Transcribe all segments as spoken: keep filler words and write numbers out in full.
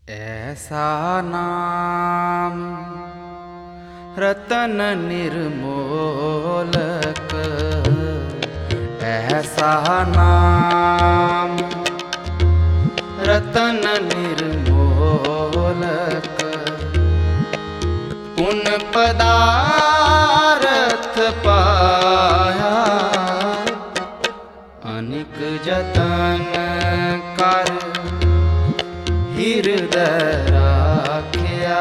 ऐसा नाम रतन निर्मोलक, ऐसा नाम रतन निर्मोलक, पुन पदारथ पाया अनिक जतन कर हृदय राखिया,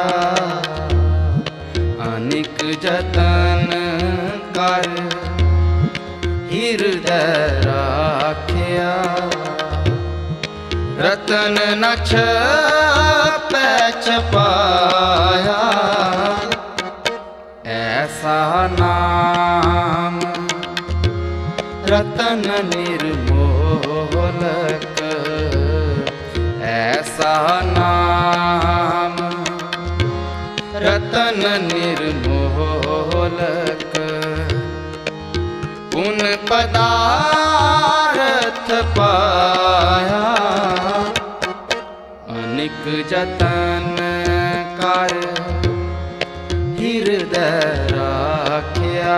अनिक जतन कर हृदय राखिया, रतन न छपै छपाया, ऐसा नाम रतन निर्मोलक, ऐसा नाम रतन निर्मोलक, पुन पदारथ पाया अनिक जतन कर हृदय राखिया,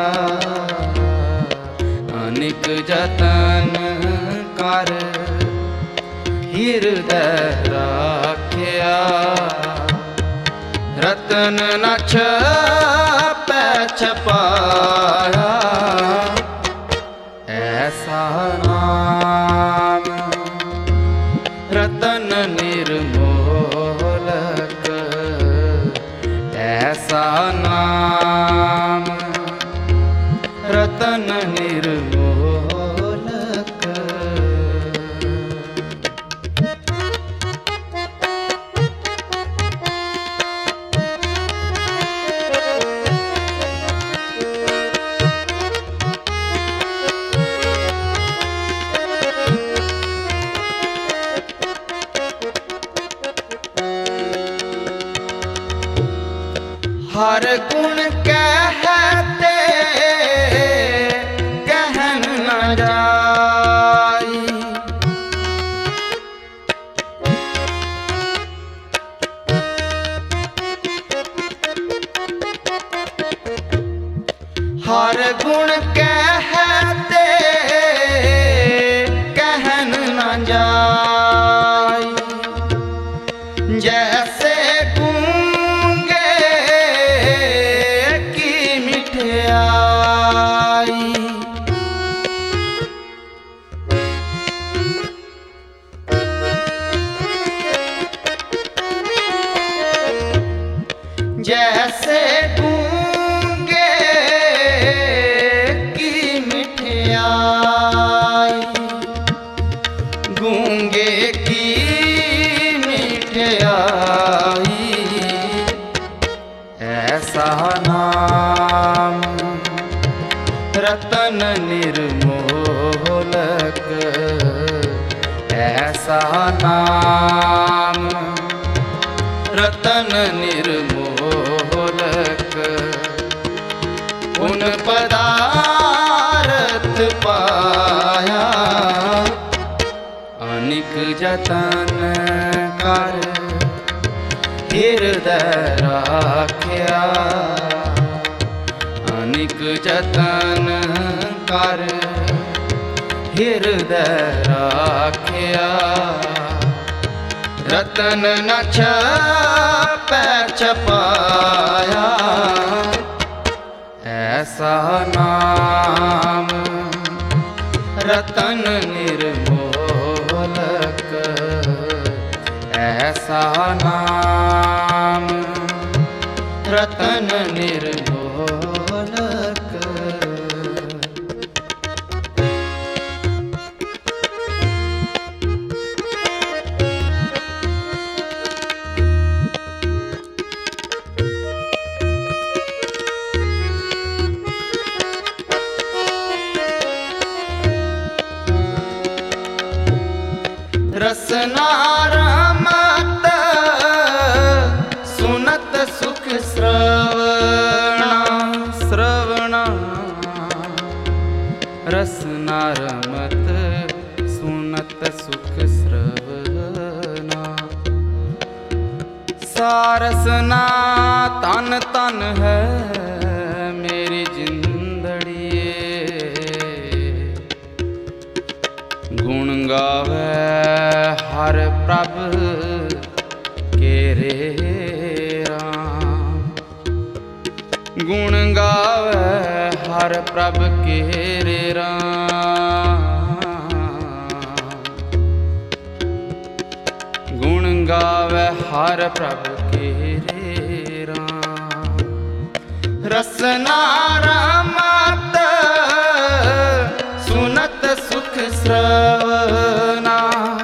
अनिक जतन कर हृदय राखिया, रतन न छपै छपाया, ऐसा नाम रतन निर्मोलक, ऐसा नाम रतन निर्मोलक। हर गुण कहते कहन न जाई, हर गुण कहते कहन न जाई, जैसे जैसे गूंगे की मिठाई, गूंगे की मिठाई, ऐसा नाम रतन निर्मोलक, ऐसा नाम रतन निर्मोलक, पुन पदारथ पाया अनिक जतन कर हृदय राखिया, अनिक जतन कर हृदय राखिया, रतन न छपै छपाया, ऐसा नाम रतन निर्मोलक, ऐसा नाम रतन निर्मोलक। रसना रमत सुनत सुख श्रवणा, श्रवणा रसना रमत सुनत सुख श्रवणा, ऐसा रसना तन तन है मेरी जिंदड़ी, गुण गावे हर प्रभ केरे राम, गुण गावे हर प्रभ केरे राम, गुण गावे हर प्रभ केरे राम। रसना रमत सुनत सुख श्रवणा,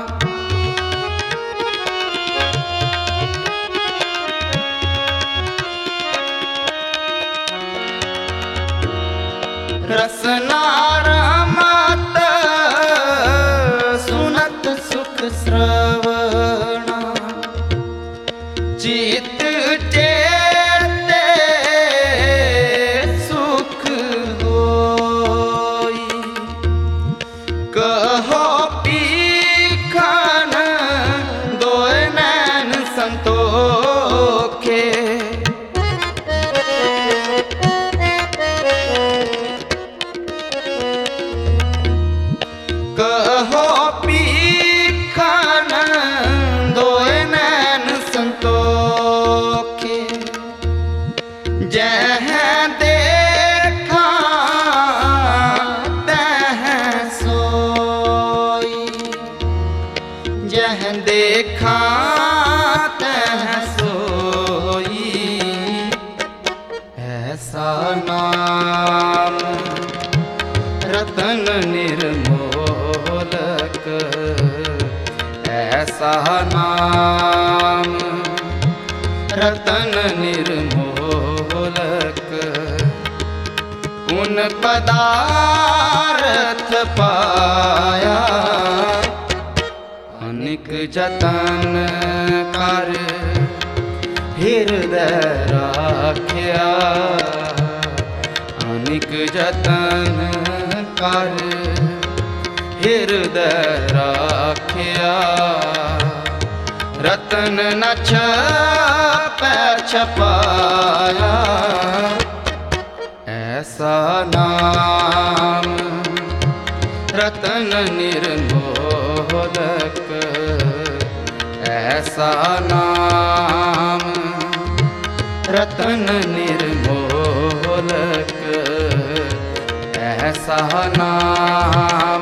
रसना रमत सुनत सुख श्रवणा, चित चेते सुख होई, कहो पीखन दोय नैन संतोखे, कहो पीखन दोय नैन संतोखे, जह देखा तह सोई, जह देखा तह सोई, ऐसा नाम रतन निर्मोलक, ऐसा नाम रतन निर्मोलक, उन पदार्थ पाया अनेक जतन कर हृदय राख्या, अनेक जतन कर हृदय राख्या, रतन न छपै छपाया, ऐसा नाम रतन निर्मोलक, ऐसा नाम रतन निर्मोलक, ऐसा नाम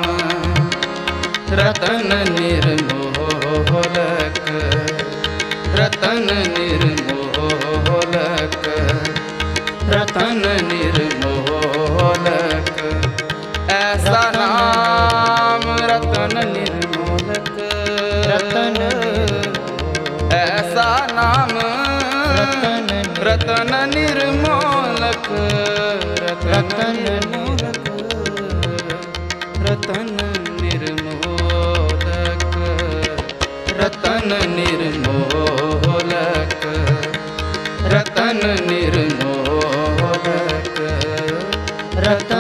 रतन निर्मोलक, रतन निर्मोलक, रतन निर्मोलक, ऐसा नाम रतन निर्मोलक, रतन ऐसा नाम रतन निर्मोलक, रतन निर्मोलक, रतन निर्मोलक, रतन निर्मोलक, रतन निर्मोलक, रतन